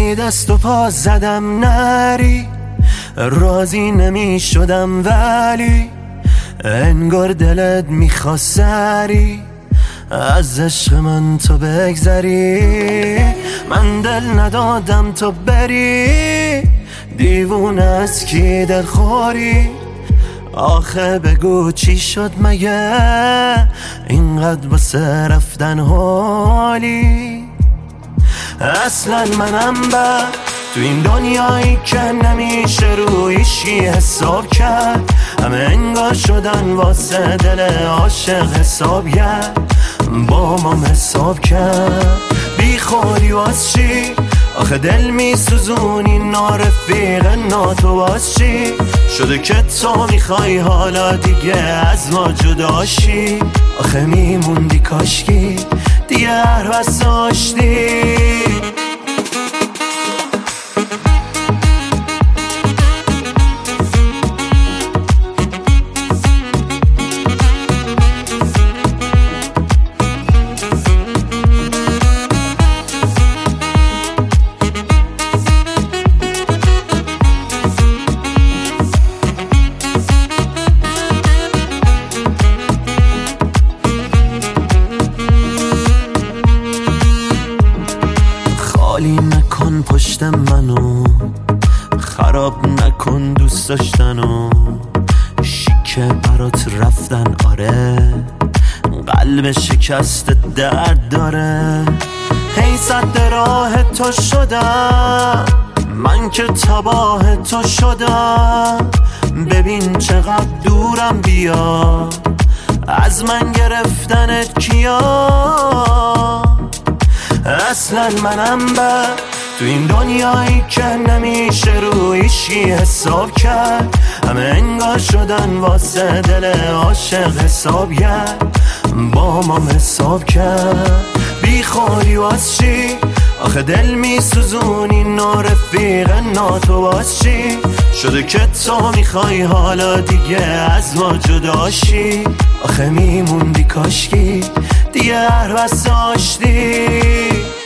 هی دست و پا زدم نری، راضی نمی شدم ولی انگار دلت میخواست سری از عشق من تو بگذری. من دل ندادم تو بری، دیوونه از کی دل خوری؟ آخه بگو چی شد مگه اینقدر واسه رفتن حالی؟ اصلا منم بد تو این دنیایی که نمیشه روی هیچکی حساب کرد، همه انگار شدن واسه دل عاشق حساب کرد، با ما حساب کرد. بی خوری واس چی؟ آخه دل می سوزونی نارفیق ناتو واس چی؟ شده که تو میخوای حالا دیگه از ما جداشی، آخه میموندی کاشکی دیگه هر بس داشتی. خالی نکن پشت منو، خراب نکن دوست داشتنو، شیکه برات رفتن آره، قلب شکست درد داره. هی صد راه تو شدم من که تباه تو شدم، ببین چقدر دورم بیا از من گرفتنت کیا. اصلا منم بد تو این دنیایی که نمیشه روی هیچکی حساب کرد، همه انگار شدن واسه دل عاشق حساب کرد، با ما حساب کرد. بی خوری واس چی؟ آخه دل می سوزونی نارفیق ناتو واس چی؟ شده که تو میخوای حالا دیگه از ما جداشی، آخه میموندی کاشکی دیگه هر بس داشتی.